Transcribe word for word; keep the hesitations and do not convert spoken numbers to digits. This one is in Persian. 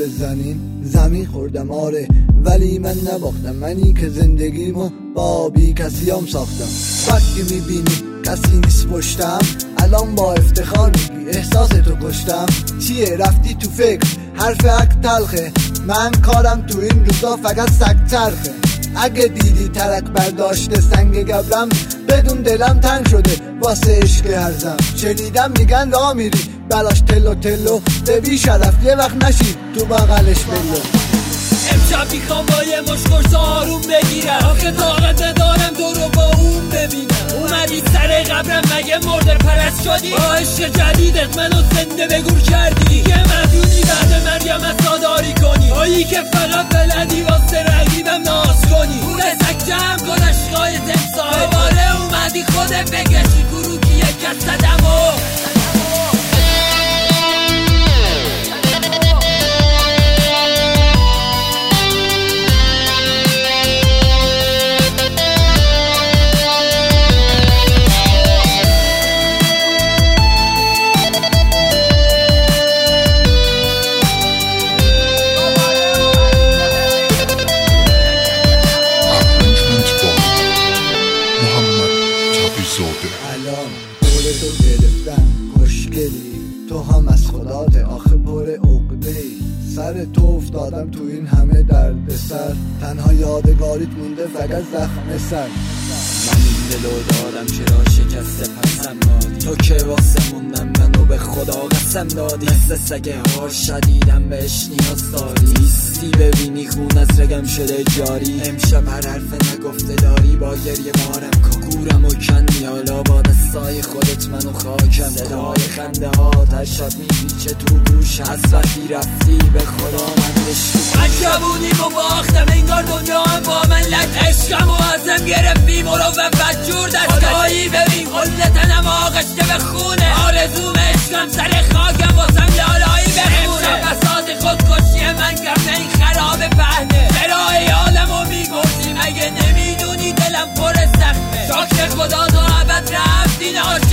بزنین زمین خوردم آره، ولی من نباختم. منی که زندگیمو با بی کسیام ساختم. وقتی میبینی کسی نیست پشتم، الان با افتخار میگی احساس تو کشتم. چیه رفتی تو فکر حرف حق تلخه، من کارم تو این روزا فقط سگ ترخه. اگه دیدی ترک برداشته سنگ گبرم، بدون دلم تنگ شده واسه عشق هرزم. شنیدم میگن راه میری بلاش تلو تلو، به بی شرف یه وقت نشی تو بغلش بلو. امشب میخوام با یه مشکرس آروم بگیرم، آخه طاقت ندارم تو رو با اون ببینم. اومدی سر قبرم مگه مرده پرست شدی؟ با عشق جدیدت منو زنده به گور کردی. که مدیونی بعد مریم اصاداری کنی، تویی که فقط بلدی واسه رقیبم ناز کنی. پول سک جمع کن عشقای تمساه، دوباره اومدی خودت بکشی گروکی یک از صدمو. الان دور تو گرفتن مشکلی، تو هم از خدات آخه پر عقده‌ای. سر تو افتادم تو این همه درد سر، تنها یادگاریت مونده فقط زخم سر. من این دلو دادم چرا شکسته پسم دادی، تو که واسه موندم منو به خدا قسم دادی. مثل سگه ها شدیدم بهش نیاز داری، نیستی ببینی خون از رگم شده جاری. امشب هر حرف نگفته داری با گریه بارم کن، گورم و کندی حالا با دستای خودت منو خاکم. صدای خنده ها ترشاد میپیچه تو گوش، از وقتی رفتی به خدا من دشتی. من جوونیمو باختم انگار دنیا هم با من لک، عشقمو ازم گرفتی مرو و بدجور دستایی. ببین کل تنم آغشته به خونه، آرزوم عشقم سر خاکم واسم لالایی بخونه. امشب بساط خودکشی من کرده این خراب پهنه، برای عالمو میگردی مگه نمیدونی دلم پر زخمه. شکر خدا تا ابد رفتی ناش